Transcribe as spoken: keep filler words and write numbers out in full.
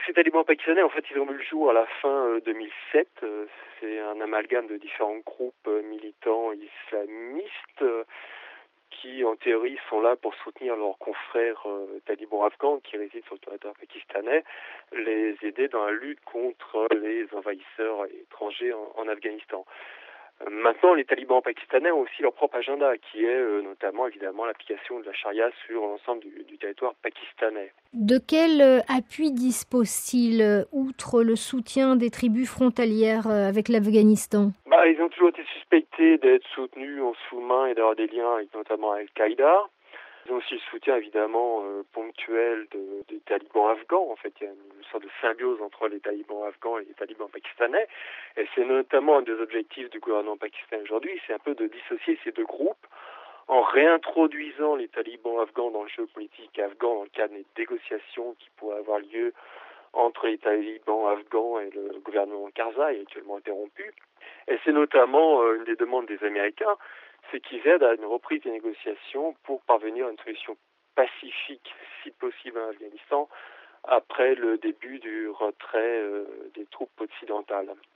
ces talibans pakistanais, en fait, ils ont vu le jour à la fin euh, deux mille sept. Euh, c'est un amalgame de différents groupes euh, militants islamistes euh, qui, en théorie, sont là pour soutenir leurs confrères euh, talibans afghans qui résident sur le territoire pakistanais, les aider dans la lutte contre les envahisseurs étrangers en, en Afghanistan. Maintenant, les talibans pakistanais ont aussi leur propre agenda, qui est euh, notamment évidemment l'application de la charia sur l'ensemble du, du territoire pakistanais. De quel euh, appui disposent-ils, euh, outre le soutien des tribus frontalières euh, avec l'Afghanistan? Bah, ils ont toujours été suspectés d'être soutenus en sous-main et d'avoir des liens avec notamment Al-Qaïda. Ils ont aussi le soutien évidemment euh, ponctuel de, des talibans afghans. En fait, il y a une sorte de symbiose entre les talibans afghans et les talibans pakistanais. Et c'est notamment un des objectifs du gouvernement pakistanais aujourd'hui, c'est un peu de dissocier ces deux groupes en réintroduisant les talibans afghans dans le jeu politique afghan dans le cadre des négociations qui pourraient avoir lieu entre les talibans afghans et le gouvernement Karzai, actuellement interrompu. Et c'est notamment euh, une des demandes des Américains, c'est qu'ils aident à une reprise des négociations pour parvenir à une solution pacifique, si possible, en Afghanistan, après le début du retrait euh, des troupes occidentales.